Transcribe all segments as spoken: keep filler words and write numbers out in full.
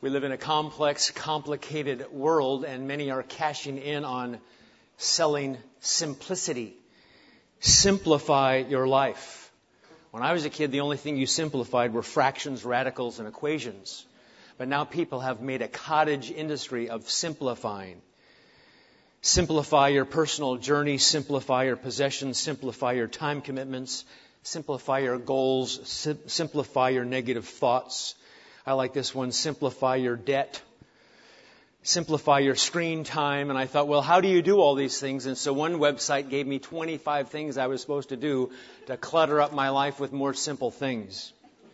We live in a complex, complicated world, and many are cashing in on selling simplicity. Simplify your life. When I was a kid, the only thing you simplified were fractions, radicals, and equations. But now people have made a cottage industry of simplifying. Simplify your personal journey, simplify your possessions, simplify your time commitments, simplify your goals, sim- simplify your negative thoughts. I like this one, simplify your debt, simplify your screen time. And I thought, well, how do you do all these things? And so one website gave me twenty-five things I was supposed to do to clutter up my life with more simple things.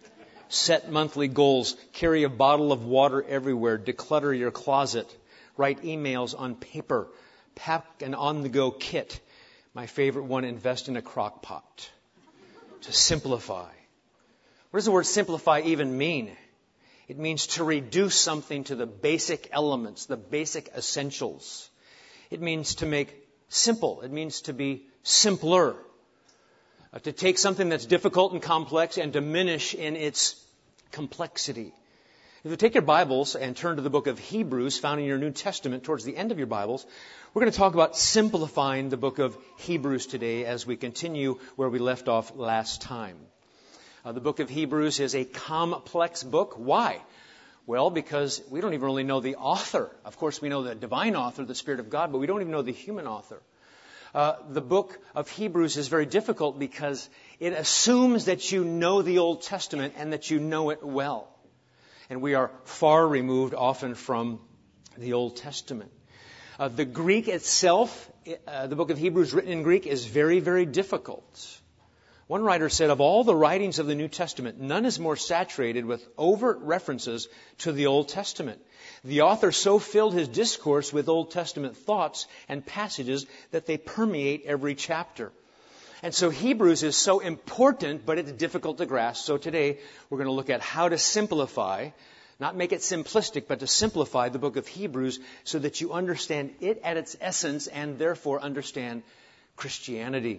Set monthly goals, carry a bottle of water everywhere, declutter your closet, write emails on paper, pack an on-the-go kit. My favorite one, invest in a crock pot. To simplify. What does the word simplify even mean? It means to reduce something to the basic elements, the basic essentials. It means to make simple. It means to be simpler. Uh, to take something that's difficult and complex and diminish in its complexity. If you take your Bibles and turn to the book of Hebrews, found in your New Testament, towards the end of your Bibles, we're going to talk about simplifying the book of Hebrews today as we continue where we left off last time. Uh, the book of Hebrews is a complex book. Why? Well, because we don't even really know the author. Of course, we know the divine author, the Spirit of God, but we don't even know the human author. Uh, the book of Hebrews is very difficult because it assumes that you know the Old Testament and that you know it well. And we are far removed often from the Old Testament. Uh, the Greek itself, uh, the book of Hebrews written in Greek, is very, very difficult. One writer said, of all the writings of the New Testament, none is more saturated with overt references to the Old Testament. The author so filled his discourse with Old Testament thoughts and passages that they permeate every chapter. And so Hebrews is so important, but it's difficult to grasp. So today we're going to look at how to simplify, not make it simplistic, but to simplify the book of Hebrews so that you understand it at its essence and therefore understand Christianity.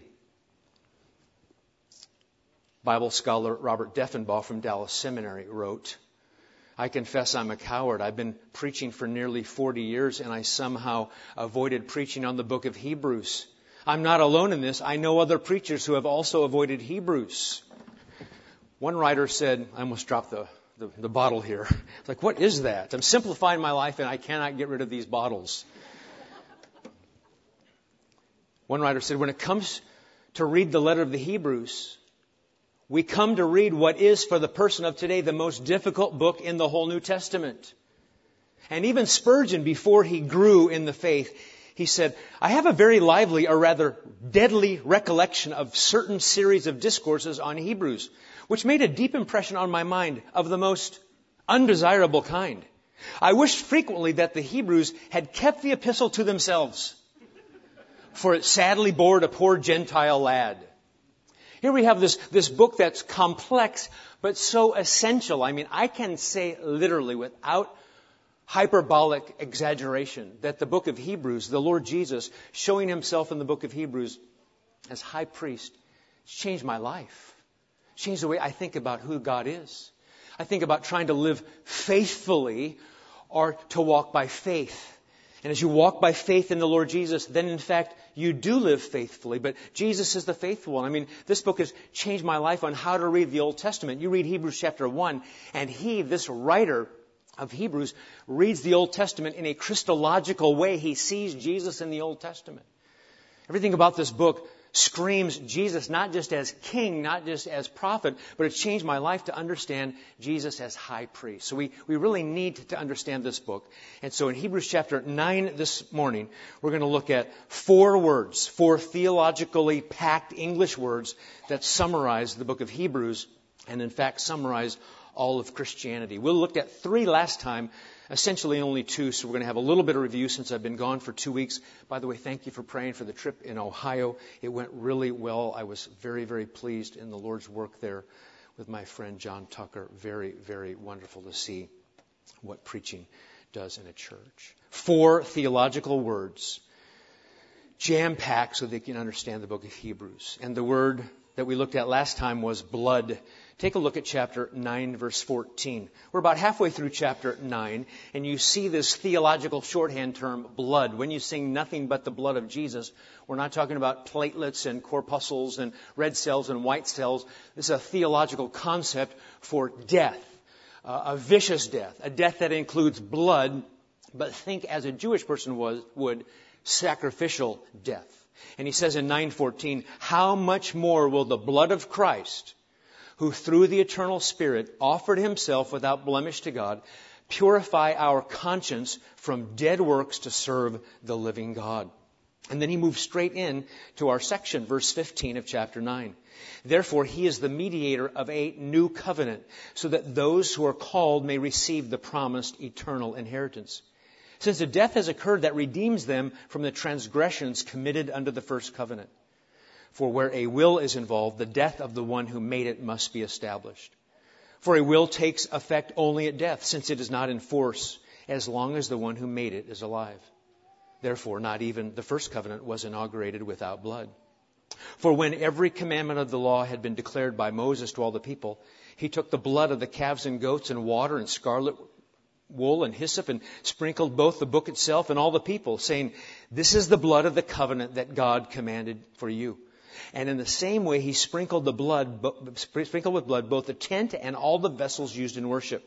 Bible scholar Robert Deffinbaugh from Dallas Seminary wrote, I confess I'm a coward. I've been preaching for nearly forty years and I somehow avoided preaching on the book of Hebrews. I'm not alone in this. I know other preachers who have also avoided Hebrews. One writer said, I almost dropped the, the, the bottle here. It's like, what is that? I'm simplifying my life and I cannot get rid of these bottles. One writer said, when it comes to read the letter of the Hebrews, we come to read what is, for the person of today, the most difficult book in the whole New Testament. And even Spurgeon, before he grew in the faith, he said, I have a very lively, or rather deadly recollection of certain series of discourses on Hebrews, which made a deep impression on my mind of the most undesirable kind. I wished frequently that the Hebrews had kept the epistle to themselves, for it sadly bored a poor Gentile lad. Here we have this, this book that's complex, but so essential. I mean, I can say literally without hyperbolic exaggeration that the book of Hebrews, the Lord Jesus, showing himself in the book of Hebrews as high priest, it's changed my life. It's changed the way I think about who God is. I think about trying to live faithfully or to walk by faith. And as you walk by faith in the Lord Jesus, then in fact, you do live faithfully. But Jesus is the faithful one. I mean, this book has changed my life on how to read the Old Testament. You read Hebrews chapter one, and he, this writer of Hebrews, reads the Old Testament in a Christological way. He sees Jesus in the Old Testament. Everything about this book screams Jesus, not just as king, not just as prophet, but it's changed my life to understand Jesus as high priest. So we, we really need to understand this book. And so in Hebrews chapter nine this morning, we're going to look at four words, four theologically packed English words that summarize the book of Hebrews and in fact summarize all of Christianity. We'll look at three last time, essentially only two, so we're going to have a little bit of review since I've been gone for two weeks. By the way, thank you for praying for the trip in Ohio. It went really well. I was very, very pleased in the Lord's work there with my friend John Tucker. Very, very wonderful to see what preaching does in a church. Four theological words, jam-packed so they can understand the book of Hebrews. And the word that we looked at last time was blood. Take a look at chapter nine, verse fourteen. We're about halfway through chapter nine, and you see this theological shorthand term, blood. When you sing nothing but the blood of Jesus, we're not talking about platelets and corpuscles and red cells and white cells. This is a theological concept for death, uh, a vicious death, a death that includes blood, but think as a Jewish person was, would, sacrificial death. And he says in nine fourteen, how much more will the blood of Christ, who through the eternal Spirit offered himself without blemish to God, purify our conscience from dead works to serve the living God. And then he moves straight in to our section, verse fifteen of chapter nine. Therefore, he is the mediator of a new covenant, so that those who are called may receive the promised eternal inheritance. Since a death has occurred that redeems them from the transgressions committed under the first covenant. For where a will is involved, the death of the one who made it must be established. For a will takes effect only at death, since it is not in force as long as the one who made it is alive. Therefore, not even the first covenant was inaugurated without blood. For when every commandment of the law had been declared by Moses to all the people, he took the blood of the calves and goats and water and scarlet wool and hyssop and sprinkled both the book itself and all the people, saying, this is the blood of the covenant that God commanded for you. And in the same way, he sprinkled the blood, sprinkled with blood, both the tent and all the vessels used in worship.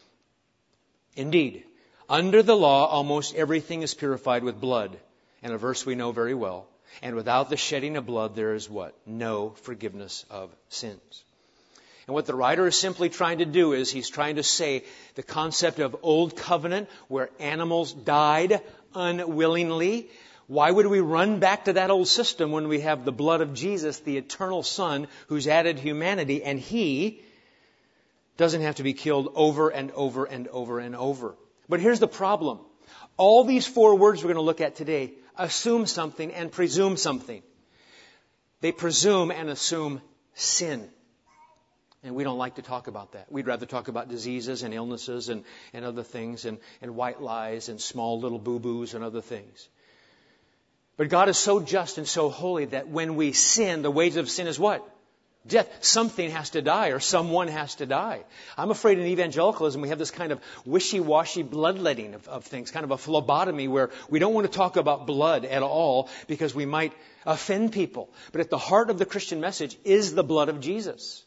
Indeed, under the law, almost everything is purified with blood. And a verse we know very well. And without the shedding of blood, there is what? No forgiveness of sins. And what the writer is simply trying to do is he's trying to say the concept of old covenant, where animals died unwillingly. Why would we run back to that old system when we have the blood of Jesus, the eternal Son, who's added humanity, and he doesn't have to be killed over and over and over and over. But here's the problem. All these four words we're going to look at today assume something and presume something. They presume and assume sin. And we don't like to talk about that. We'd rather talk about diseases and illnesses and, and other things and, and white lies and small little boo-boos and other things. But God is so just and so holy that when we sin, the wages of sin is what? Death. Something has to die, or someone has to die. I'm afraid in evangelicalism we have this kind of wishy-washy bloodletting of, of things, kind of a phlebotomy where we don't want to talk about blood at all because we might offend people. But at the heart of the Christian message is the blood of Jesus.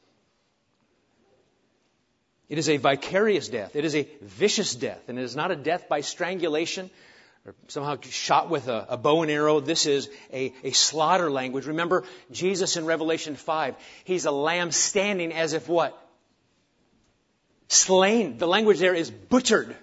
It is a vicarious death. It is a vicious death. And it is not a death by strangulation or somehow shot with a, a bow and arrow. This is a, a slaughter language. Remember Jesus in Revelation five. He's a lamb standing as if what? Slain. The language there is butchered.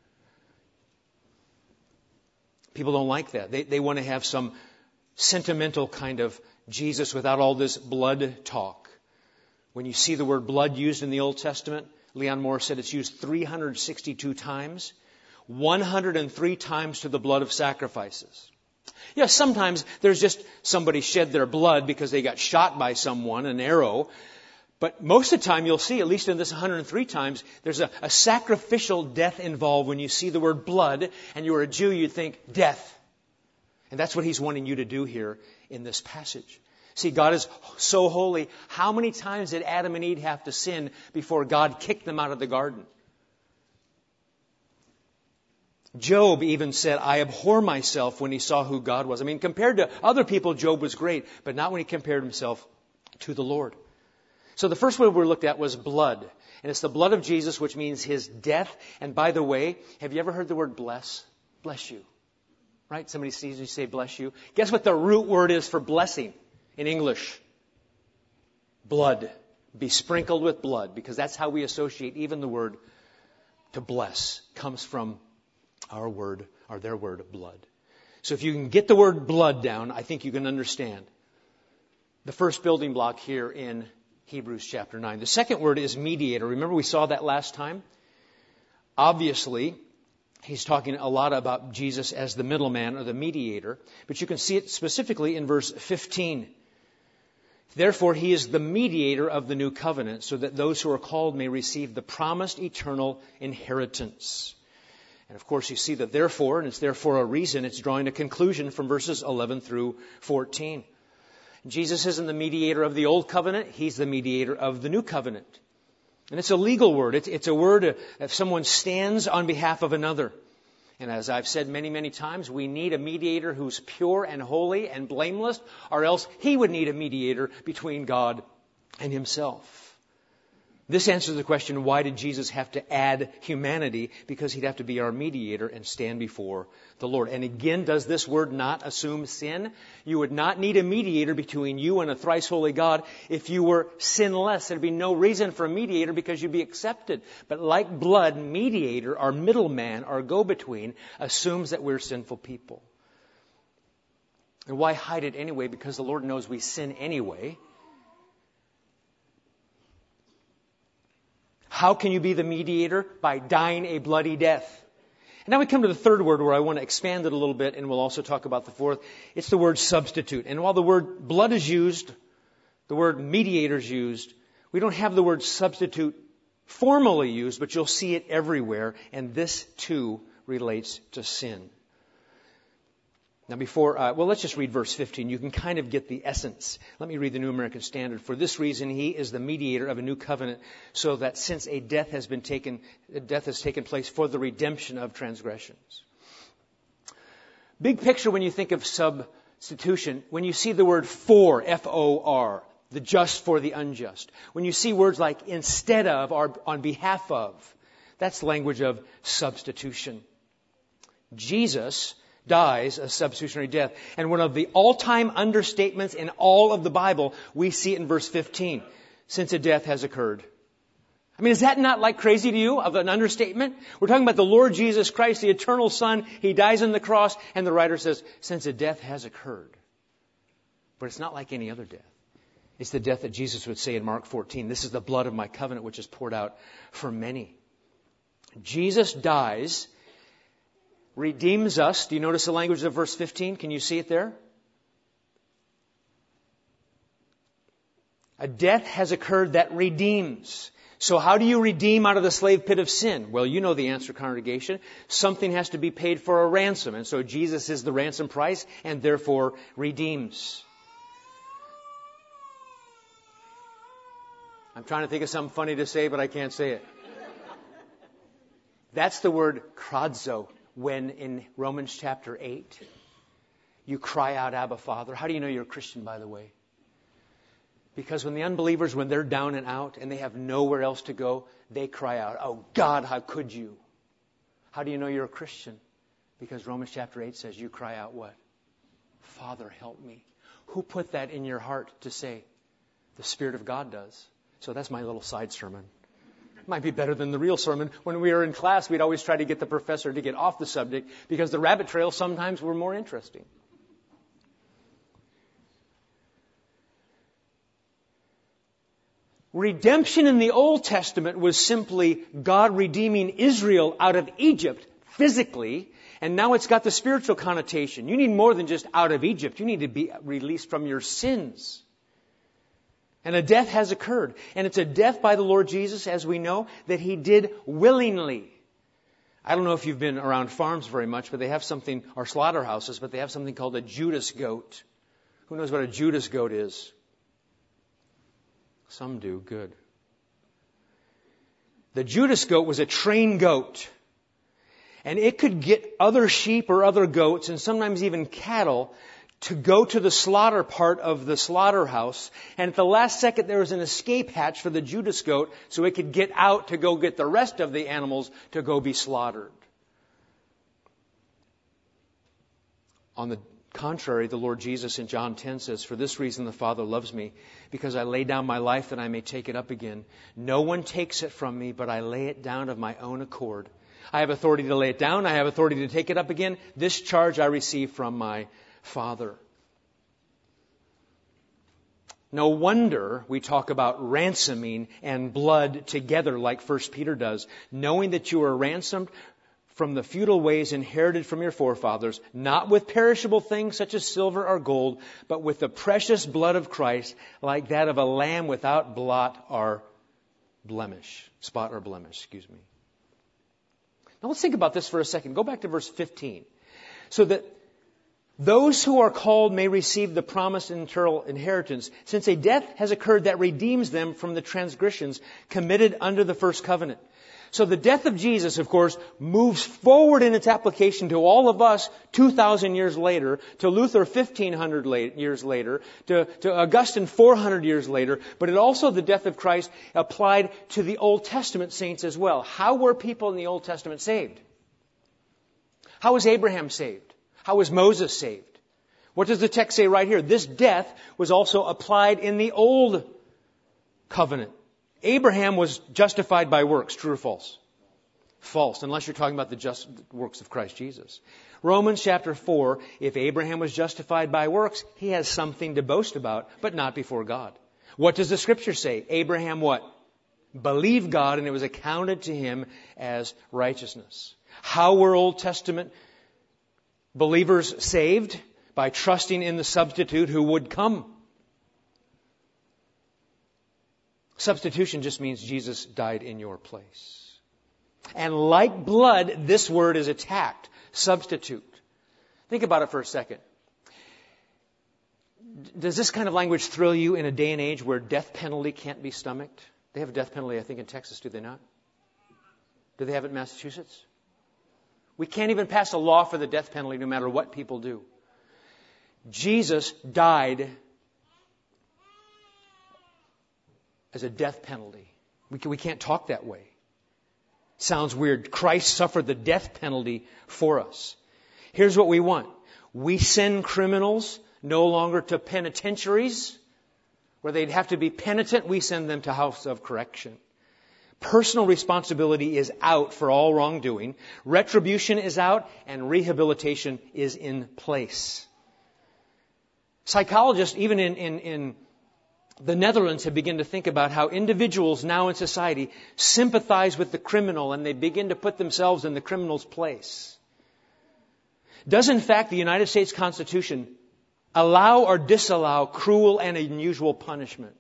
People don't like that. They, they want to have some sentimental kind of Jesus without all this blood talk. When you see the word blood used in the Old Testament, Leon Morris said it's used three hundred sixty-two times. one hundred three times to the blood of sacrifices. Yes, sometimes there's just somebody shed their blood because they got shot by someone, an arrow. But most of the time you'll see, at least in this one hundred three times, there's a, a sacrificial death involved. When you see the word blood and you're a Jew, you think death. And that's what he's wanting you to do here in this passage. See, God is so holy. How many times did Adam and Eve have to sin before God kicked them out of the garden? Job even said, I abhor myself when he saw who God was. I mean, compared to other people, Job was great, but not when he compared himself to the Lord. So the first word we looked at was blood. And it's the blood of Jesus, which means his death. And by the way, have you ever heard the word bless? Bless you. Right? Somebody sees you say bless you. Guess what the root word is for blessing in English? Blood. Be sprinkled with blood, because that's how we associate even the word to bless comes from our word, or their word, blood. So if you can get the word blood down, I think you can understand the first building block here in Hebrews chapter nine. The second word is mediator. Remember we saw that last time? Obviously, he's talking a lot about Jesus as the middleman or the mediator, but you can see it specifically in verse fifteen. Therefore, he is the mediator of the new covenant, so that those who are called may receive the promised eternal inheritance. And of course, you see that therefore, and it's there for a reason, it's drawing a conclusion from verses eleven through fourteen. Jesus isn't the mediator of the old covenant. He's the mediator of the new covenant. And it's a legal word. It's, it's a word if someone stands on behalf of another. And as I've said many, many times, we need a mediator who's pure and holy and blameless, or else he would need a mediator between God and himself. This answers the question, why did Jesus have to add humanity? Because he'd have to be our mediator and stand before the Lord. And again, does this word not assume sin? You would not need a mediator between you and a thrice holy God if you were sinless. There'd be no reason for a mediator because you'd be accepted. But like blood, mediator, our middleman, our go-between, assumes that we're sinful people. And why hide it anyway? Because the Lord knows we sin anyway. How can you be the mediator? By dying a bloody death. And now we come to the third word where I want to expand it a little bit, and we'll also talk about the fourth. It's the word substitute. And while the word blood is used, the word mediator is used, we don't have the word substitute formally used, but you'll see it everywhere. And this too relates to sin. Now before, uh, well, let's just read verse fifteen. You can kind of get the essence. Let me read the New American Standard. For this reason, he is the mediator of a new covenant, so that since a death has been taken, a death has taken place for the redemption of transgressions. Big picture when you think of substitution, when you see the word for, F O R, the just for the unjust. When you see words like instead of or on behalf of, that's language of substitution. Jesus dies a substitutionary death. And one of the all-time understatements in all of the Bible, we see it in verse fifteen. Since a death has occurred. I mean, is that not like crazy to you of an understatement? We're talking about the Lord Jesus Christ, the eternal Son. He dies on the cross, and the writer says, since a death has occurred. But it's not like any other death. It's the death that Jesus would say in Mark fourteen. This is the blood of my covenant, which is poured out for many. Jesus dies, redeems us. Do you notice the language of verse fifteen? Can you see it there? A death has occurred that redeems. So how do you redeem out of the slave pit of sin? Well, you know the answer, congregation. Something has to be paid for a ransom. And so Jesus is the ransom price and therefore redeems. I'm trying to think of something funny to say, but I can't say it. That's the word kradzo. When in Romans chapter eight, you cry out, Abba, Father. How do you know you're a Christian, by the way? Because when the unbelievers, when they're down and out and they have nowhere else to go, they cry out, oh God, how could you? How do you know you're a Christian? Because Romans chapter eight says you cry out what? Father, help me. Who put that in your heart to say? The Spirit of God does. So that's my little side sermon. Might be better than the real sermon. When we were in class, we'd always try to get the professor to get off the subject because the rabbit trails sometimes were more interesting. Redemption in the Old Testament was simply God redeeming Israel out of Egypt physically, and now it's got the spiritual connotation. You need more than just out of Egypt. You need to be released from your sins. And a death has occurred. And it's a death by the Lord Jesus, as we know, that He did willingly. I don't know if you've been around farms very much, but they have something, or slaughterhouses, but they have something called a Judas goat. Who knows what a Judas goat is? Some do. Good. The Judas goat was a trained goat. And it could get other sheep or other goats, and sometimes even cattle, to go to the slaughter part of the slaughterhouse. And at the last second, there was an escape hatch for the Judas goat so it could get out to go get the rest of the animals to go be slaughtered. On the contrary, the Lord Jesus in John ten says, for this reason the Father loves me, because I lay down my life that I may take it up again. No one takes it from me, but I lay it down of my own accord. I have authority to lay it down. I have authority to take it up again. This charge I receive from my Father. No wonder we talk about ransoming and blood together like First Peter does, knowing that you are ransomed from the futile ways inherited from your forefathers, not with perishable things such as silver or gold, but with the precious blood of Christ, like that of a lamb without blot or blemish, spot or blemish, excuse me. Now let's think about this for a second. Go back to verse fifteen. So that those who are called may receive the promised eternal inheritance, since a death has occurred that redeems them from the transgressions committed under the first covenant. So the death of Jesus, of course, moves forward in its application to all of us two thousand years later, to Luther fifteen hundred years later, to, to Augustine four hundred years later, but it also, the death of Christ, applied to the Old Testament saints as well. How were people in the Old Testament saved? How was Abraham saved? How was Moses saved? What does the text say right here? This death was also applied in the Old Covenant. Abraham was justified by works. True or false? False, unless you're talking about the just works of Christ Jesus. Romans chapter four, if Abraham was justified by works, he has something to boast about, but not before God. What does the Scripture say? Abraham what? Believed God, and it was accounted to him as righteousness. How were Old Testament believers saved? By trusting in the substitute who would come. Substitution just means Jesus died in your place. And like blood, this word is attacked. Substitute. Think about it for a second. Does this kind of language thrill you in a day and age where death penalty can't be stomached? They have a death penalty, I think, in Texas, do they not? Do they have it in Massachusetts? We can't even pass a law for the death penalty no matter what people do. Jesus died as a death penalty. We, can, we can't talk that way. Sounds weird. Christ suffered the death penalty for us. Here's what we want. We send criminals no longer to penitentiaries where they'd have to be penitent. We send them to house of correction. Personal responsibility is out for all wrongdoing. Retribution is out, and rehabilitation is in place. Psychologists, even in, in, in the Netherlands, have begun to think about how individuals now in society sympathize with the criminal, and they begin to put themselves in the criminal's place. Does, in fact, the United States Constitution allow or disallow cruel and unusual punishment?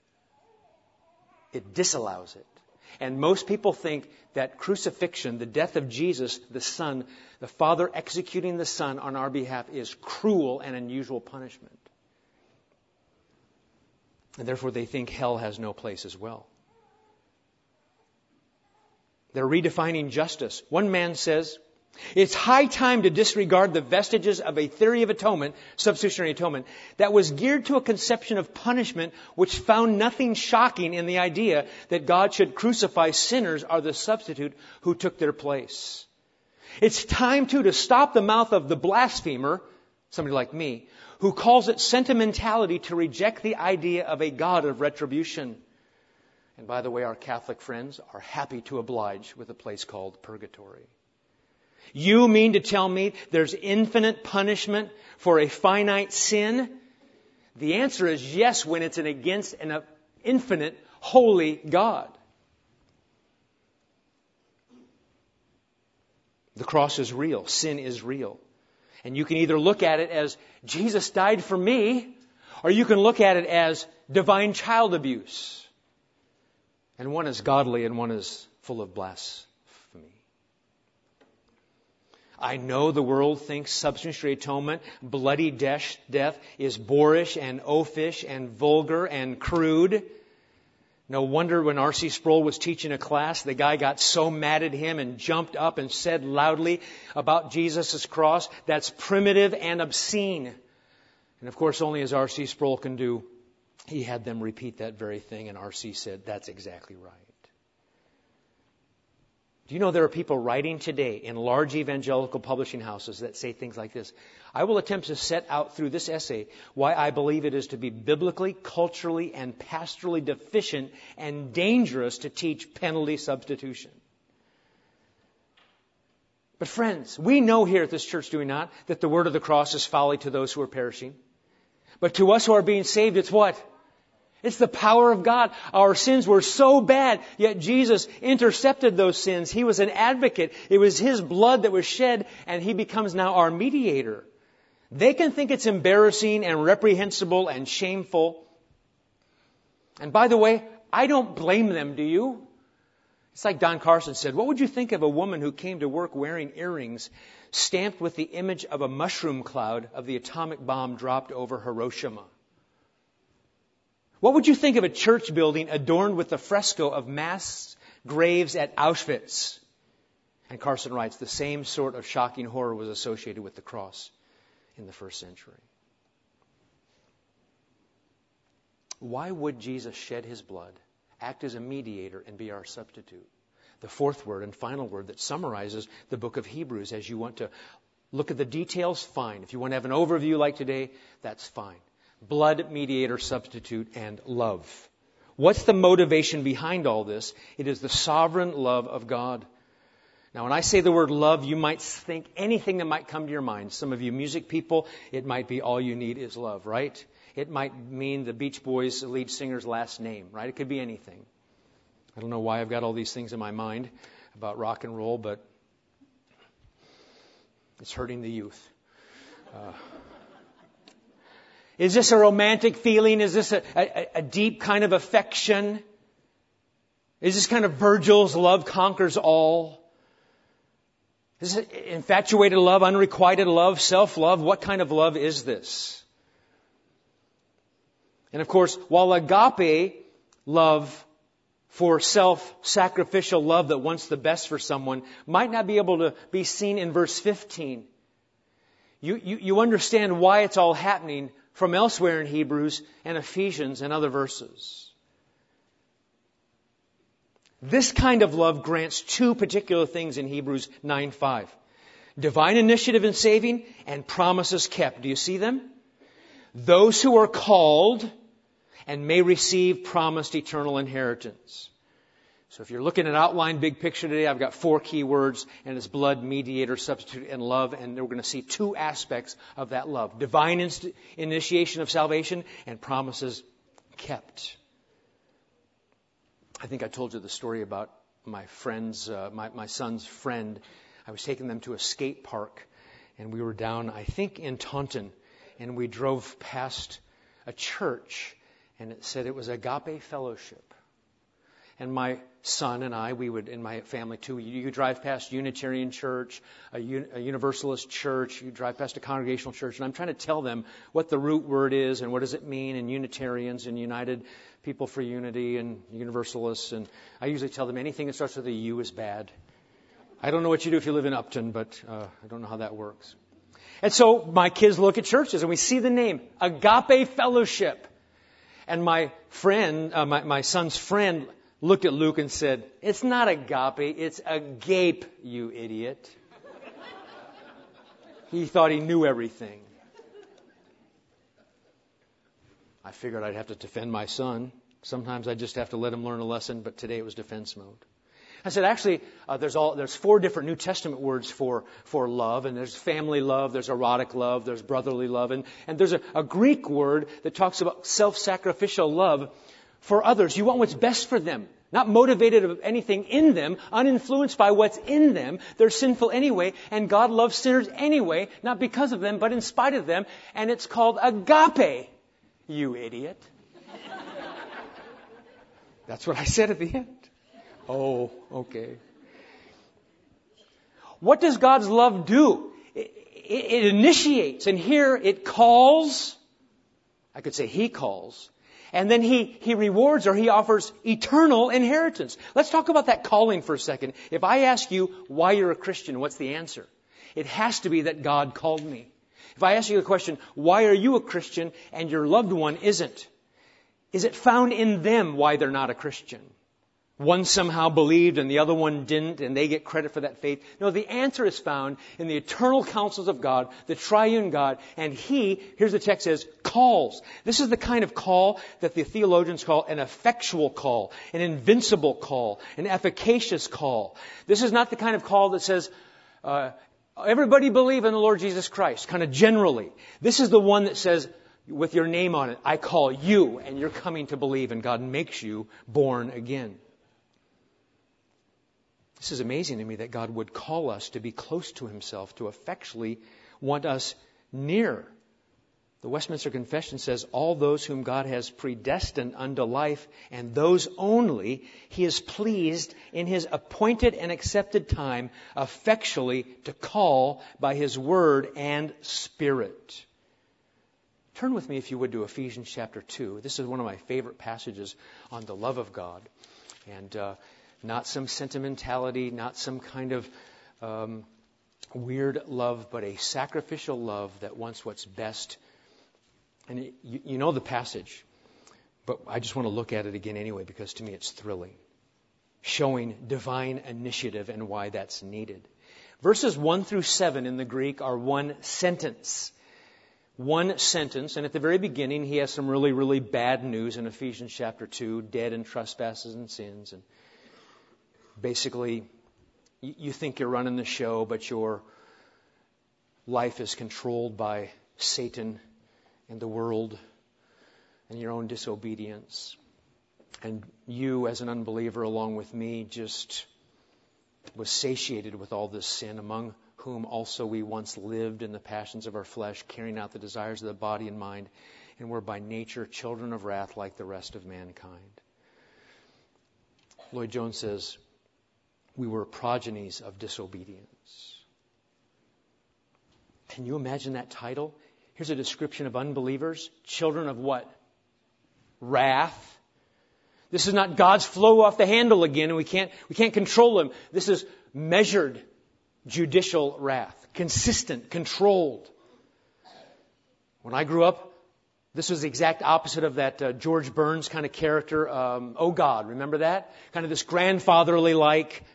It disallows it. And most people think that crucifixion, the death of Jesus, the Son, the Father executing the Son on our behalf, is cruel and unusual punishment. And therefore they think hell has no place as well. They're redefining justice. One man says, it's high time to disregard the vestiges of a theory of atonement, substitutionary atonement, that was geared to a conception of punishment which found nothing shocking in the idea that God should crucify sinners or the substitute who took their place. It's time, too, to stop the mouth of the blasphemer, somebody like me, who calls it sentimentality to reject the idea of a God of retribution. And by the way, our Catholic friends are happy to oblige with a place called purgatory. You mean to tell me there's infinite punishment for a finite sin? The answer is yes, when it's an against an infinite, holy God. The cross is real. Sin is real. And you can either look at it as Jesus died for me, or you can look at it as divine child abuse. And one is godly and one is full of blasphemy. I know the world thinks substitutionary atonement, bloody death, death is boorish and oafish and vulgar and crude. No wonder when R C Sproul was teaching a class, the guy got so mad at him and jumped up and said loudly about Jesus' cross, that's primitive and obscene. And of course, only as R C Sproul can do, he had them repeat that very thing, and R C said, that's exactly right. Do you know there are people writing today in large evangelical publishing houses that say things like this? I will attempt to set out through this essay why I believe it is to be biblically, culturally, and pastorally deficient and dangerous to teach penalty substitution. But friends, we know here at this church, do we not, that the word of the cross is folly to those who are perishing. But to us who are being saved, it's what? It's the power of God. Our sins were so bad, yet Jesus intercepted those sins. He was an advocate. It was His blood that was shed, and He becomes now our mediator. They can think it's embarrassing and reprehensible and shameful. And by the way, I don't blame them, do you? It's like Don Carson said, what would you think of a woman who came to work wearing earrings stamped with the image of a mushroom cloud of the atomic bomb dropped over Hiroshima? What would you think of a church building adorned with the fresco of mass graves at Auschwitz? And Carson writes, the same sort of shocking horror was associated with the cross in the first century. Why would Jesus shed his blood, act as a mediator, and be our substitute? The fourth word and final word that summarizes the book of Hebrews. As you want to look at the details, fine. If you want to have an overview like today, that's fine. Blood, mediator, substitute, and love. What's the motivation behind all this? It is the sovereign love of God. Now, when I say the word love, you might think anything that might come to your mind. Some of you music people, it might be all you need is love, right? It might mean the Beach Boys lead singer's last name, right? It could be anything. I don't know why I've got all these things in my mind about rock and roll, but it's hurting the youth. Uh, is this a romantic feeling? Is this a, a, a deep kind of affection? Is this kind of Virgil's love conquers all? Is it infatuated love, unrequited love, self-love? What kind of love is this? And of course, while agape love for self-sacrificial love that wants the best for someone might not be able to be seen in verse fifteen, you, you, you understand why it's all happening from elsewhere in Hebrews and Ephesians and other verses. This kind of love grants two particular things in Hebrews nine five. Divine initiative in saving and promises kept. Do you see them? Those who are called and may receive promised eternal inheritance. So if you're looking at outline big picture today, I've got four key words, and it's blood, mediator, substitute, and love. And we're going to see two aspects of that love. Divine inst- initiation of salvation and promises kept. I think I told you the story about my friend's, uh, my, my son's friend. I was taking them to a skate park, and we were down, I think, in Taunton, and we drove past a church, and it said it was Agape Fellowship. And my son and I, we would, in my family too, you, you drive past Unitarian Church, a, un, a Universalist church, you drive past a Congregational church, and I'm trying to tell them what the root word is and what does it mean in Unitarians and United People for Unity and Universalists. And I usually tell them anything that starts with a U is bad. I don't know what you do if you live in Upton, but uh, I don't know how that works. And so my kids look at churches and we see the name, Agape Fellowship. And my friend, uh, my, my son's friend looked at Luke and said, it's not agape, it's agape, you idiot. He thought he knew everything. I figured I'd have to defend my son. Sometimes I just have to let him learn a lesson, but today it was defense mode. I said, actually, uh, there's all there's four different New Testament words for for love, and there's family love, there's erotic love, there's brotherly love, and, and there's a, a Greek word that talks about self-sacrificial love for others. You want what's best for them, not motivated of anything in them, uninfluenced by what's in them. They're sinful anyway, and God loves sinners anyway, not because of them, but in spite of them, and it's called agape, you idiot. That's what I said at the end. Oh, okay. What does God's love do? It, it, it initiates, and here it calls. I could say He calls. And then he, he rewards or He offers eternal inheritance. Let's talk about that calling for a second. If I ask you why you're a Christian, what's the answer? It has to be that God called me. If I ask you the question, why are you a Christian and your loved one isn't? Is it found in them why they're not a Christian? One somehow believed and the other one didn't, and they get credit for that faith. No, the answer is found in the eternal counsels of God, the triune God, and He, here's the text says, calls. This is the kind of call that the theologians call an effectual call, an invincible call, an efficacious call. This is not the kind of call that says, uh, everybody believe in the Lord Jesus Christ, kind of generally. This is the one that says, with your name on it, I call you, and you're coming to believe, and God makes you born again. This is amazing to me that God would call us to be close to Himself, to effectually want us near. The Westminster Confession says, all those whom God has predestined unto life, and those only He is pleased in His appointed and accepted time effectually to call by His word and Spirit. Turn with me, if you would, to Ephesians chapter two. This is one of my favorite passages on the love of God. And uh, not some sentimentality, not some kind of um, weird love, but a sacrificial love that wants what's best. And it, you, you know the passage, but I just want to look at it again anyway, because to me it's thrilling. Showing divine initiative and why that's needed. Verses one through seven in the Greek are one sentence. One sentence, and at the very beginning he has some really, really bad news in Ephesians chapter two, dead in trespasses and sins. And basically, you, you think you're running the show, but your life is controlled by Satan and the world and your own disobedience. And you, as an unbeliever, along with me, just was satiated with all this sin, among whom also we once lived in the passions of our flesh, carrying out the desires of the body and mind, and were by nature children of wrath like the rest of mankind. Lloyd Jones says, we were progenies of disobedience. Can you imagine that title? Here's a description of unbelievers. Children of what? Wrath. This is not God's flow off the handle again, and we can't, we can't control Him. This is measured judicial wrath. Consistent, controlled. When I grew up, this was the exact opposite of that uh, George Burns kind of character. Um, oh God, remember that? Kind of this grandfatherly-like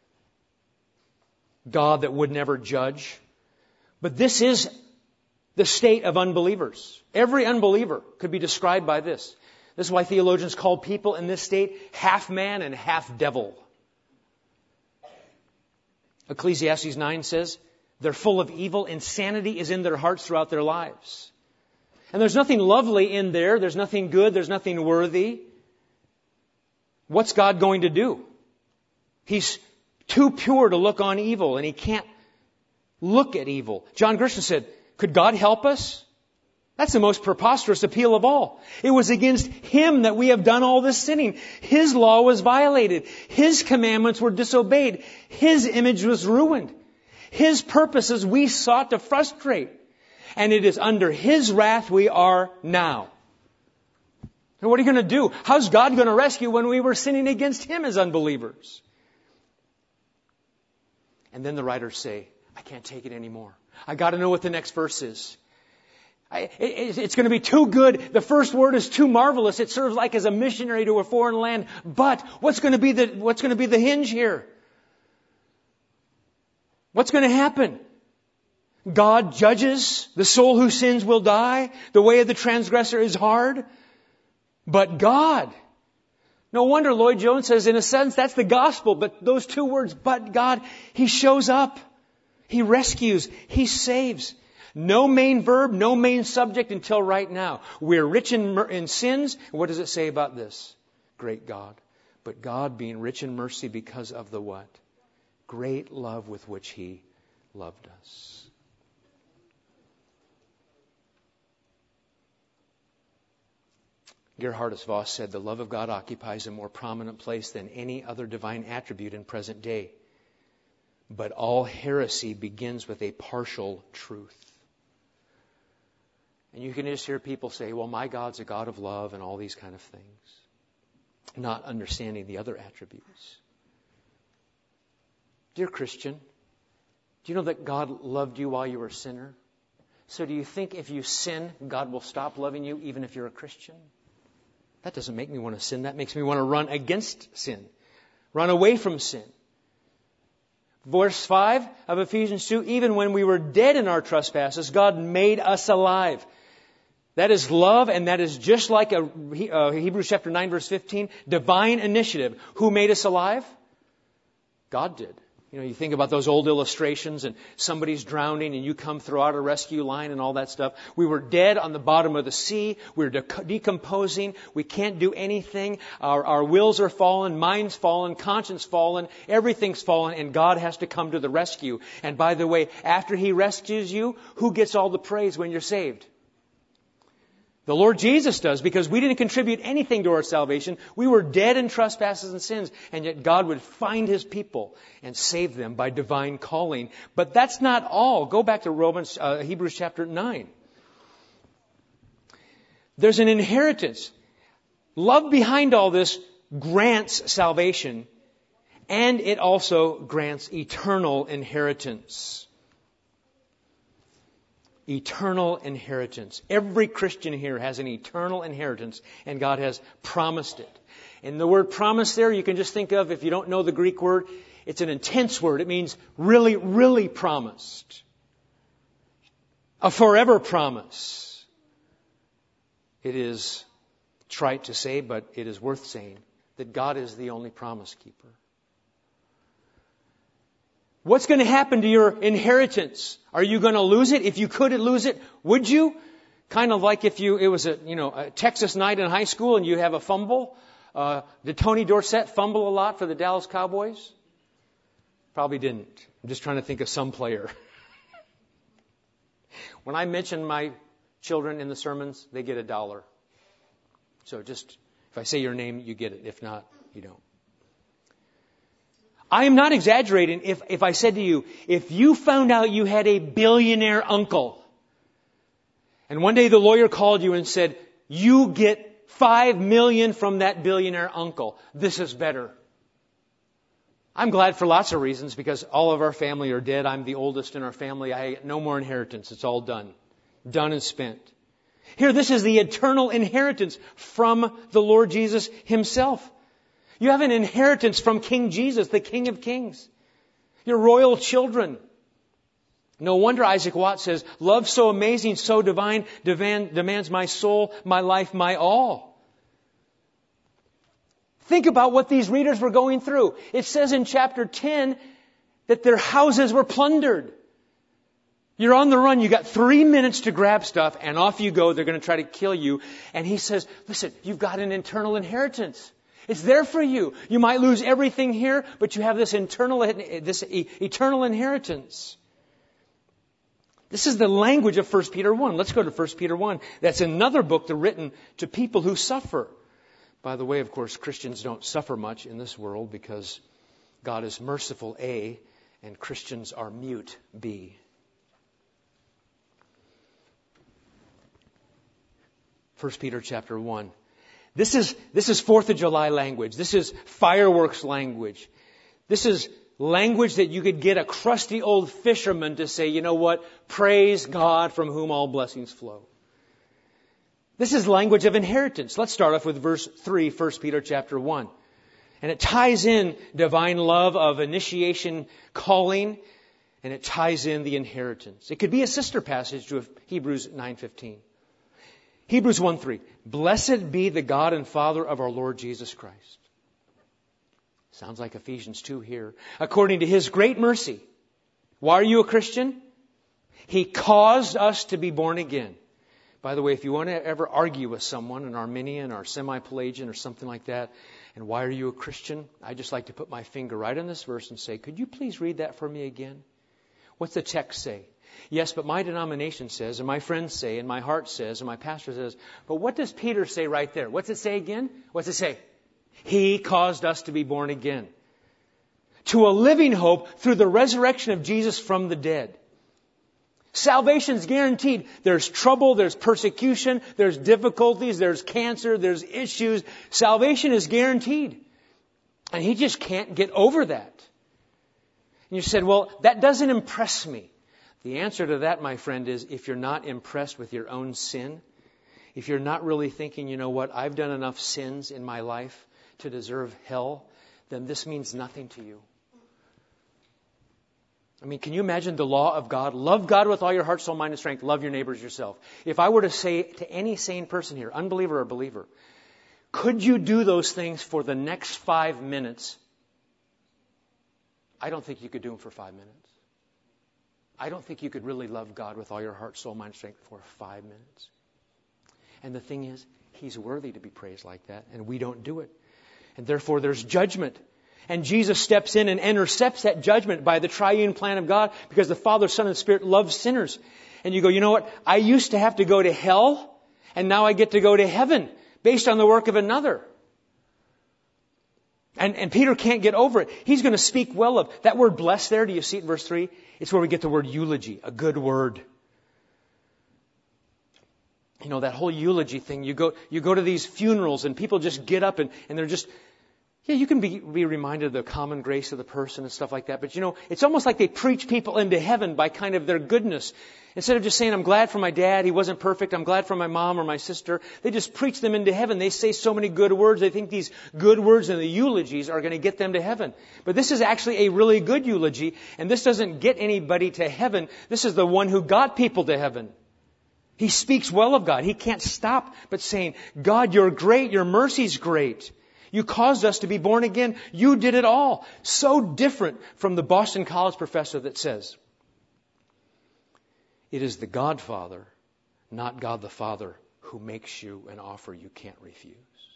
God that would never judge. But this is the state of unbelievers. Every unbeliever could be described by this. This is why theologians call people in this state half man and half devil. Ecclesiastes nine says, they're full of evil. Insanity is in their hearts throughout their lives. And there's nothing lovely in there. There's nothing good. There's nothing worthy. What's God going to do? He's too pure to look on evil, and He can't look at evil. John Gershon said, could God help us? That's the most preposterous appeal of all. It was against Him that we have done all this sinning. His law was violated. His commandments were disobeyed. His image was ruined. His purposes we sought to frustrate. And it is under His wrath we are now. And what are you going to do? How's God going to rescue when we were sinning against Him as unbelievers? And then the writers say, I can't take it anymore. I got to know what the next verse is. I, it, it's going to be too good. The first word is too marvelous. It serves like as a missionary to a foreign land. But what's going to be the what's going to be the hinge here? What's going to happen? God judges. The soul who sins will die. The way of the transgressor is hard. But God. No wonder Lloyd Jones says, in a sense, that's the gospel. But those two words, but God, He shows up. He rescues. He saves. No main verb, no main subject until right now. We're rich in, in sins. What does it say about this? Great God. But God being rich in mercy because of the what? Great love with which He loved us. Gerhardus Voss said, the love of God occupies a more prominent place than any other divine attribute in present day. But all heresy begins with a partial truth. And you can just hear people say, well, my God's a God of love and all these kind of things. Not understanding the other attributes. Dear Christian, do you know that God loved you while you were a sinner? So do you think if you sin, God will stop loving you even if you're a Christian? That doesn't make me want to sin. That makes me want to run against sin. Run away from sin. Verse five of Ephesians two, even when we were dead in our trespasses, God made us alive. That is love, and that is just like a, uh, Hebrews chapter nine, verse fifteen, divine initiative. Who made us alive? God did. You know, you think about those old illustrations and somebody's drowning and you come throw out a rescue line and all that stuff. We were dead on the bottom of the sea. We were de- decomposing. We can't do anything. Our, our wills are fallen, mind's fallen, conscience fallen, everything's fallen, and God has to come to the rescue. And by the way, after He rescues you, who gets all the praise when you're saved? The Lord Jesus does, because we didn't contribute anything to our salvation. We were dead in trespasses and sins, and yet God would find His people and save them by divine calling. But that's not all. Go back to Romans, uh, Hebrews chapter nine. There's an inheritance. Love behind all this grants salvation, and it also grants eternal inheritance. Eternal inheritance. Every Christian here has an eternal inheritance, and God has promised it. And the word promise there, you can just think of, if you don't know the Greek word, it's an intense word. It means really, really promised. A forever promise. It is trite to say, but it is worth saying, that God is the only promise keeper. What's going to happen to your inheritance? Are you going to lose it? If you could lose it, would you? Kind of like if you it was a you know a Texas night in high school and you have a fumble. Uh, did Tony Dorsett fumble a lot for the Dallas Cowboys? Probably didn't. I'm just trying to think of some player. When I mention my children in the sermons, they get a dollar. So just if I say your name, you get it. If not, you don't. I am not exaggerating if, if I said to you, if you found out you had a billionaire uncle, and one day the lawyer called you and said, you get five million from that billionaire uncle. This is better. I'm glad for lots of reasons, because all of our family are dead. I'm the oldest in our family. I no more inheritance. It's all done. Done and spent. Here, this is the eternal inheritance from the Lord Jesus Himself. You have an inheritance from King Jesus, the King of Kings. You're royal children. No wonder Isaac Watts says, love so amazing, so divine, demand, demands my soul, my life, my all. Think about what these readers were going through. It says in chapter ten that their houses were plundered. You're on the run. You got three minutes to grab stuff, and off you go. They're going to try to kill you. And he says, listen, you've got an eternal inheritance. It's there for you. You might lose everything here, but you have this internal, this eternal inheritance. This is the language of First Peter one. Let's go to First Peter one. That's another book that's written to people who suffer. By the way, of course, Christians don't suffer much in this world because God is merciful, A, and Christians are mute, B. First Peter chapter one. This is, this is Fourth of July language. This is fireworks language. This is language that you could get a crusty old fisherman to say, you know what? Praise God from whom all blessings flow. This is language of inheritance. Let's start off with verse three, First Peter chapter one. And it ties in divine love of initiation calling, and it ties in the inheritance. It could be a sister passage to Hebrews nine fifteen. Hebrews one three. Blessed be the God and Father of our Lord Jesus Christ. Sounds like Ephesians two here. According to His great mercy. Why are you a Christian? He caused us to be born again. By the way, if you want to ever argue with someone, an Arminian or semi-Pelagian or something like that, and why are you a Christian? I just like to put my finger right on this verse and say, could you please read that for me again? What's the text say? Yes, but my denomination says, and my friends say, and my heart says, and my pastor says, but what does Peter say right there? What's it say again? What's it say? He caused us to be born again. To a living hope through the resurrection of Jesus from the dead. Salvation's guaranteed. There's trouble, there's persecution, there's difficulties, there's cancer, there's issues. Salvation is guaranteed. And he just can't get over that. And you said, well, that doesn't impress me. The answer to that, my friend, is if you're not impressed with your own sin, if you're not really thinking, you know what, I've done enough sins in my life to deserve hell, then this means nothing to you. I mean, can you imagine the law of God? Love God with all your heart, soul, mind, and strength. Love your neighbors yourself. If I were to say to any sane person here, unbeliever or believer, could you do those things for the next five minutes? I don't think you could do them for five minutes. I don't think you could really love God with all your heart, soul, mind, and strength for five minutes. And the thing is, He's worthy to be praised like that, and we don't do it. And therefore, there's judgment. And Jesus steps in and intercepts that judgment by the triune plan of God, because the Father, Son, and Spirit love sinners. And you go, you know what? I used to have to go to hell, And now I get to go to heaven based on the work of another. And, and Peter can't get over it. He's going to speak well of. That word blessed there, do you see it in verse three? It's where we get the word eulogy, a good word. You know, that whole eulogy thing. You go, you go to these funerals and people just get up and, and they're just, yeah, you can be, be reminded of the common grace of the person and stuff like that. But you know, it's almost like they preach people into heaven by kind of their goodness. Instead of just saying, I'm glad for my dad, he wasn't perfect, I'm glad for my mom or my sister, they just preach them into heaven. They say so many good words. They think these good words and the eulogies are going to get them to heaven. But this is actually a really good eulogy, and this doesn't get anybody to heaven. This is the one who got people to heaven. He speaks well of God. He can't stop but saying, God, you're great, your mercy's great. You caused us to be born again. You did it all. So different from the Boston College professor that says, it is the Godfather, not God the Father, who makes you an offer you can't refuse.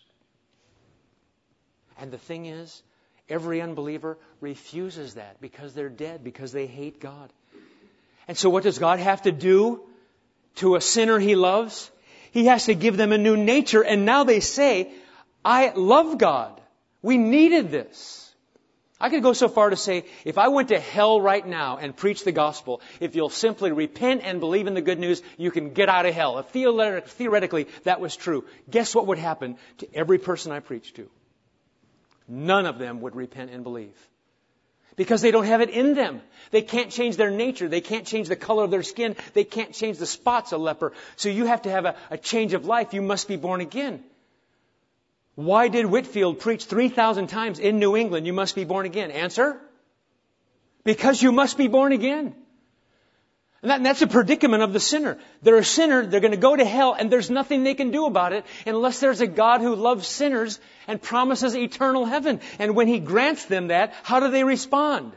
And the thing is, every unbeliever refuses that because they're dead, because they hate God. And so what does God have to do to a sinner He loves? He has to give them a new nature. And now they say, I love God. We needed this. I could go so far to say, if I went to hell right now and preached the gospel, if you'll simply repent and believe in the good news, you can get out of hell. If theoretically that was true, guess what would happen to every person I preached to? None of them would repent and believe. Because they don't have it in them. They can't change their nature. They can't change the color of their skin. They can't change the spots of leper. So you have to have a, a change of life. You must be born again. Why did Whitefield preach three thousand times in New England, you must be born again? Answer? Because you must be born again. And, that, and that's a predicament of the sinner. They're a sinner, they're going to go to hell, and there's nothing they can do about it unless there's a God who loves sinners and promises eternal heaven. And when He grants them that, how do they respond?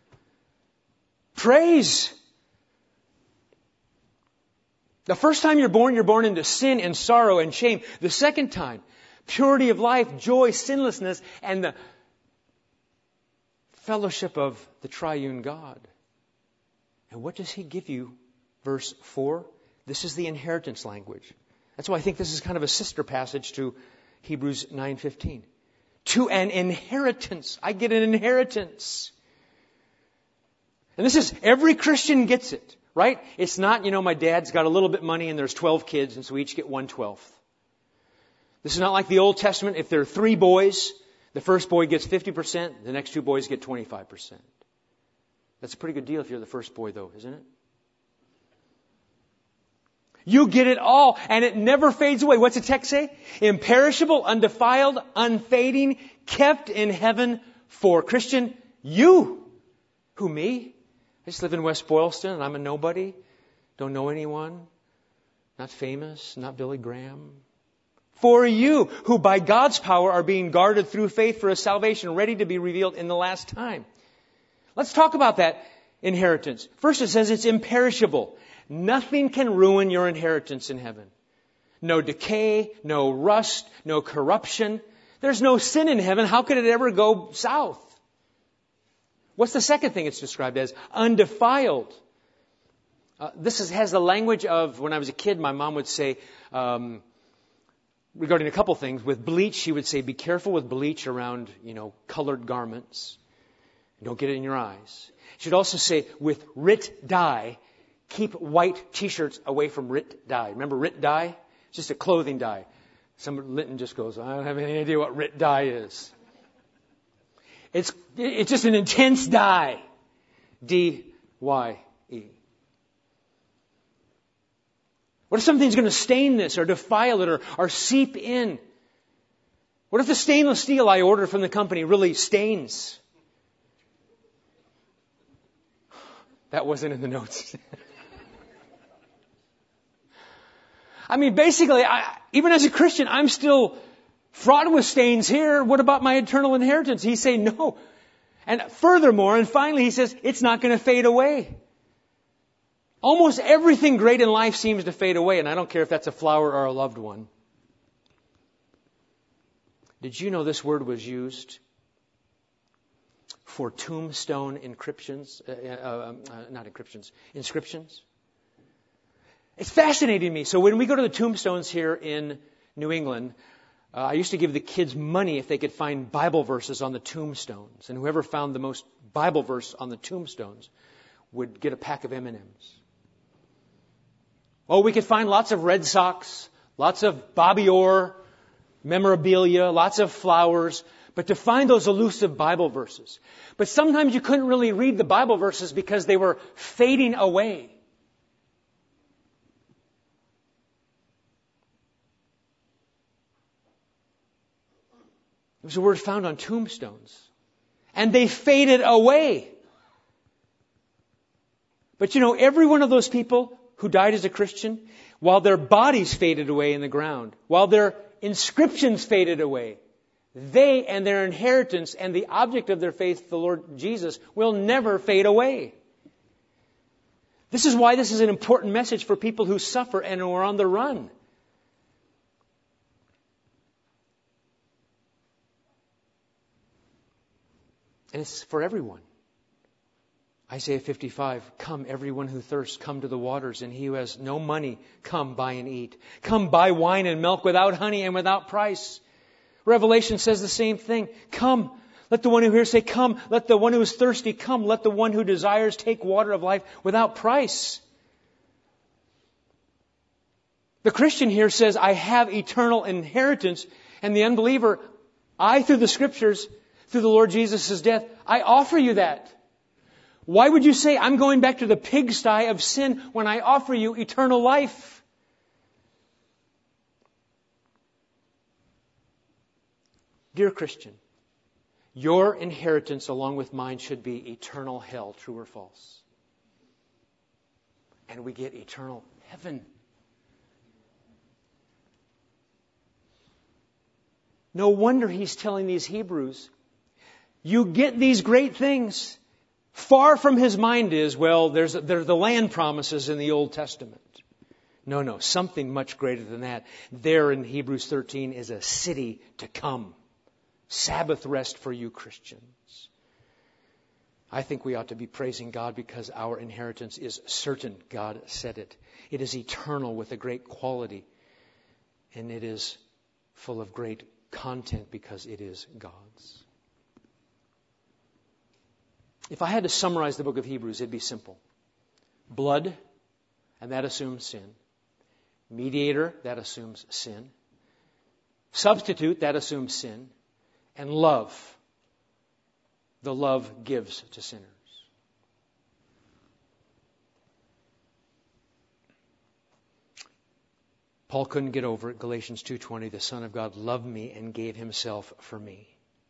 Praise. The first time you're born, you're born into sin and sorrow and shame. The second time, purity of life, joy, sinlessness, and the fellowship of the triune God. And what does He give you? Verse four. This is the inheritance language. That's why I think this is kind of a sister passage to Hebrews nine fifteen. To an inheritance. I get an inheritance. And this is, every Christian gets it, right? It's not, you know, my dad's got a little bit of money and there's twelve kids and so we each get one twelfth. This is not like the Old Testament. If there are three boys, the first boy gets fifty percent, the next two boys get twenty-five percent. That's a pretty good deal if you're the first boy, though, isn't it? You get it all, and it never fades away. What's the text say? Imperishable, undefiled, unfading, kept in heaven for Christian, you. Who, me? I just live in West Boylston, and I'm a nobody. Don't know anyone. Not famous, not Billy Graham. For you, who by God's power are being guarded through faith for a salvation ready to be revealed in the last time. Let's talk about that inheritance. First, it says it's imperishable. Nothing can ruin your inheritance in heaven. No decay, no rust, no corruption. There's no sin in heaven. How could it ever go south? What's the second thing it's described as? Undefiled. Uh, this is, has the language of, when I was a kid, my mom would say, um, regarding a couple things. With bleach, she would say, be careful with bleach around, you know, colored garments. Don't get it in your eyes. She'd also say, with Rit dye, keep white t-shirts away from Rit dye. Remember Rit dye? It's just a clothing dye. Some Linton just goes, I don't have any idea what Rit dye is. It's, it's just an intense dye. D Y E. What if something's going to stain this or defile it or, or seep in? What if the stainless steel I ordered from the company really stains? That wasn't in the notes. I mean, basically, I, even as a Christian, I'm still fraught with stains here. What about my eternal inheritance? He's saying no. And furthermore, and finally, he says, it's not going to fade away. Almost everything great in life seems to fade away, and I don't care if that's a flower or a loved one. Did you know this word was used for tombstone encryptions, uh, uh, uh, not encryptions, inscriptions? It's fascinating me. So when we go to the tombstones here in New England, uh, I used to give the kids money if they could find Bible verses on the tombstones. And whoever found the most Bible verse on the tombstones would get a pack of M and M's. Oh, we could find lots of Red Sox, lots of Bobby Orr memorabilia, lots of flowers, but to find those elusive Bible verses. But sometimes you couldn't really read the Bible verses because they were fading away. There's a word found on tombstones. And they faded away. But you know, every one of those people who died as a Christian, while their bodies faded away in the ground, while their inscriptions faded away, they and their inheritance and the object of their faith, the Lord Jesus, will never fade away. This is why this is an important message for people who suffer and who are on the run. And it's for everyone. Isaiah fifty-five, come everyone who thirsts, come to the waters, and he who has no money, come buy and eat. Come buy wine and milk without honey and without price. Revelation says the same thing. Come, let the one who hears say, come. Let the one who is thirsty come. Let the one who desires take water of life without price. The Christian here says, I have eternal inheritance. And the unbeliever, I, through the Scriptures, through the Lord Jesus' death, I offer you that. Why would you say, I'm going back to the pigsty of sin when I offer you eternal life? Dear Christian, your inheritance along with mine should be eternal hell, true or false? And we get eternal heaven. No wonder he's telling these Hebrews, you get these great things. Far from his mind is, well, there's, there's the land promises in the Old Testament. No, no, something much greater than that. There in Hebrews thirteen is a city to come. Sabbath rest for you Christians. I think we ought to be praising God because our inheritance is certain. God said it. It is eternal with a great quality. And it is full of great content because it is God's. If I had to summarize the book of Hebrews, it'd be simple. Blood, and that assumes sin. Mediator, that assumes sin. Substitute, that assumes sin. And love, the love gives to sinners. Paul couldn't get over it. Galatians two twenty, the Son of God loved me and gave himself for me.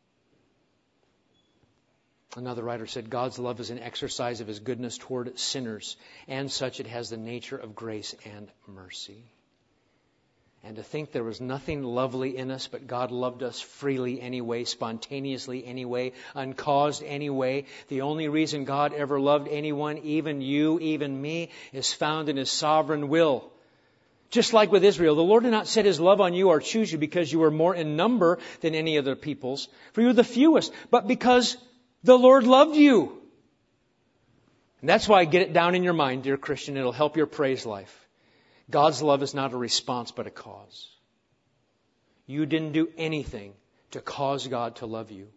Another writer said, God's love is an exercise of His goodness toward sinners, and such it has the nature of grace and mercy. And to think there was nothing lovely in us, but God loved us freely anyway, spontaneously anyway, uncaused anyway. The only reason God ever loved anyone, even you, even me, is found in His sovereign will. Just like with Israel, the Lord did not set His love on you or choose you because you were more in number than any other peoples, for you were the fewest, but because the Lord loved you. And that's why, get it down in your mind, dear Christian. It'll help your praise life. God's love is not a response, but a cause. You didn't do anything to cause God to love you.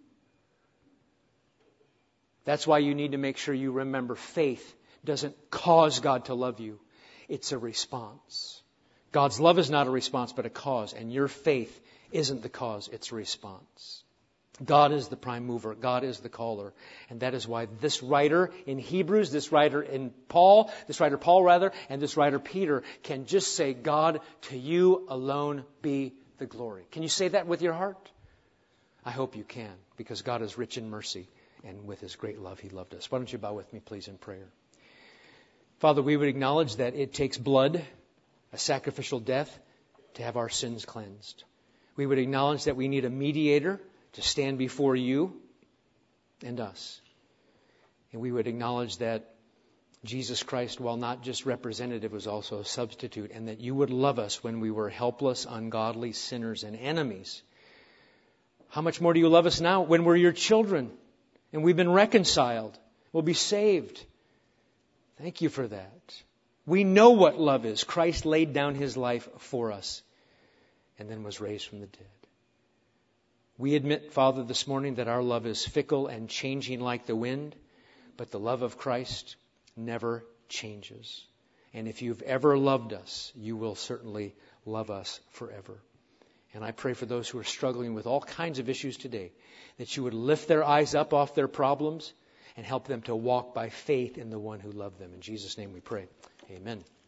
That's why you need to make sure you remember faith doesn't cause God to love you. It's a response. God's love is not a response, but a cause. And your faith isn't the cause, it's a response. God is the prime mover. God is the caller. And that is why this writer in Hebrews, this writer in Paul, this writer Paul rather, and this writer Peter can just say, God, to you alone be the glory. Can you say that with your heart? I hope you can, because God is rich in mercy, and with His great love He loved us. Why don't you bow with me, please, in prayer. Father, we would acknowledge that it takes blood, a sacrificial death, to have our sins cleansed. We would acknowledge that we need a mediator to stand before you and us. And we would acknowledge that Jesus Christ, while not just representative, was also a substitute, and that you would love us when we were helpless, ungodly sinners and enemies. How much more do you love us now when we're your children and we've been reconciled? We'll be saved. Thank you for that. We know what love is. Christ laid down His life for us and then was raised from the dead. We admit, Father, this morning that our love is fickle and changing like the wind, but the love of Christ never changes. And if you've ever loved us, you will certainly love us forever. And I pray for those who are struggling with all kinds of issues today, that you would lift their eyes up off their problems and help them to walk by faith in the one who loved them. In Jesus' name we pray. Amen.